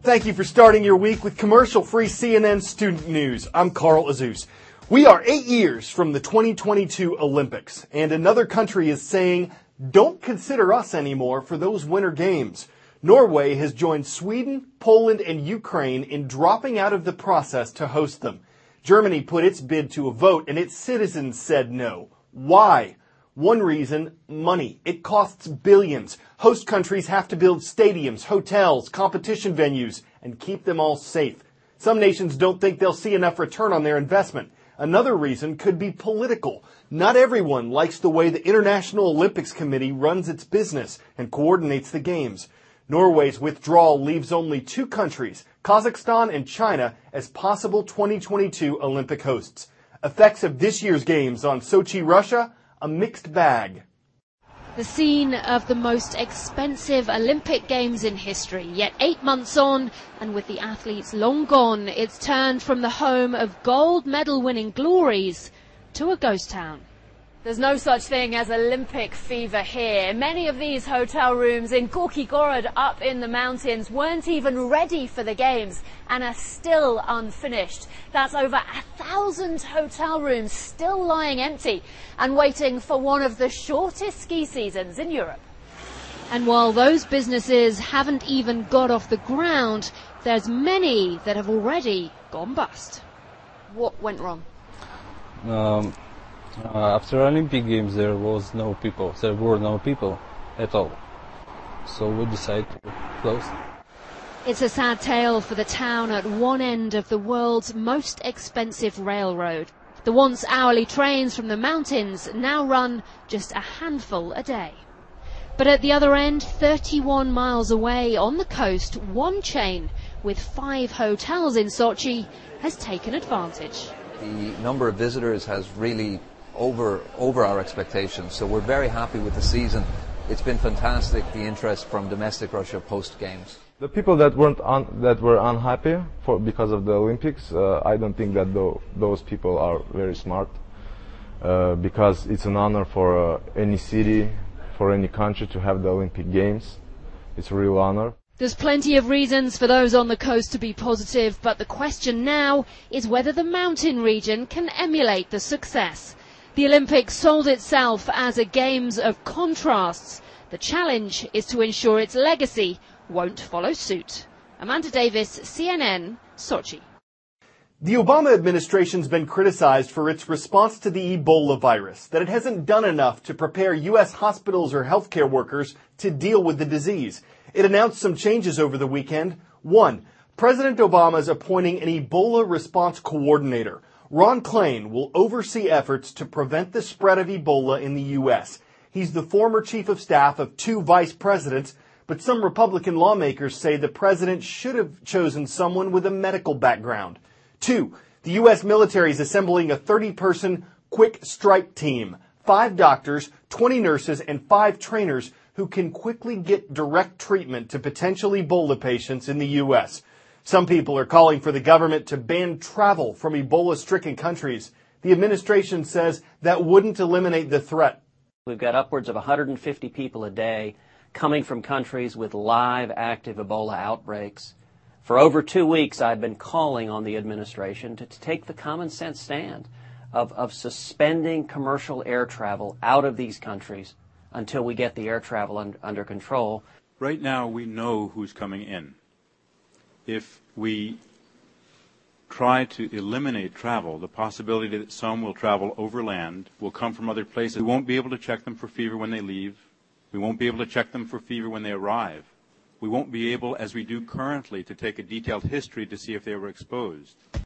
Thank you for starting your week with commercial-free CNN Student News. I'm Carl Azuz. We are 8 years from the 2022 Olympics, and another country is saying, don't consider us anymore for those Winter Games. Norway has joined Sweden, Poland, and Ukraine in dropping out of the process to host them. Germany put its bid to a vote, and its citizens said no. Why? One reason, money. It costs billions. Host countries have to build stadiums, hotels, competition venues, and keep them all safe. Some nations don't think they'll see enough return on their investment. Another reason could be political. Not everyone likes the way the International Olympics Committee runs its business and coordinates the games. Norway's withdrawal leaves only two countries, Kazakhstan and China, as possible 2022 Olympic hosts. Effects of this year's games on Sochi, Russia? A mixed bag. The scene of the most expensive Olympic Games in history, yet 8 months on, and with the athletes long gone, it's turned from the home of gold medal-winning glories to a ghost town. There's no such thing as Olympic fever here. Many of these hotel rooms in Gorky Gorod up in the mountains weren't even ready for the Games and are still unfinished. That's over 1,000 hotel rooms still lying empty and waiting for one of the shortest ski seasons in Europe. And while those businesses haven't even got off the ground, there's many that have already gone bust. What went wrong? After Olympic Games, there were no people at all. So we decided to close. It's a sad tale for the town at one end of the world's most expensive railroad. The once hourly trains from the mountains now run just a handful a day. But at the other end, 31 miles away on the coast, one chain with 5 hotels in Sochi has taken advantage. The number of visitors has really over our expectations, so we're very happy with the season. It's been fantastic, the interest from domestic Russia post-Games. The people that were unhappy because of the Olympics, I don't think that those people are very smart, because it's an honor for any city, for any country to have the Olympic Games. It's a real honor. There's plenty of reasons for those on the coast to be positive, but the question now is whether the mountain region can emulate the success. The Olympics sold itself as a Games of contrasts. The challenge is to ensure its legacy won't follow suit. Amanda Davis, CNN, Sochi. The Obama administration's been criticized for its response to the Ebola virus, that it hasn't done enough to prepare U.S. hospitals or healthcare workers to deal with the disease. It announced some changes over the weekend. 1. President Obama is appointing an Ebola response coordinator. Ron Klain will oversee efforts to prevent the spread of Ebola in the U.S. He's the former chief of staff of 2 vice presidents, but some Republican lawmakers say the president should have chosen someone with a medical background. 2. The U.S. military is assembling a 30-person quick strike team. 5 doctors, 20 nurses, and 5 trainers who can quickly get direct treatment to potential Ebola patients in the U.S. Some people are calling for the government to ban travel from Ebola-stricken countries. The administration says that wouldn't eliminate the threat. We've got upwards of 150 people a day coming from countries with live active Ebola outbreaks. For over 2 weeks, I've been calling on the administration to take the common sense stand of suspending commercial air travel out of these countries until we get the air travel under control. Right now, we know who's coming in. If we try to eliminate travel, the possibility that some will travel overland, will come from other places. We won't be able to check them for fever when they leave. We won't be able to check them for fever when they arrive. We won't be able, as we do currently, to take a detailed history to see if they were exposed.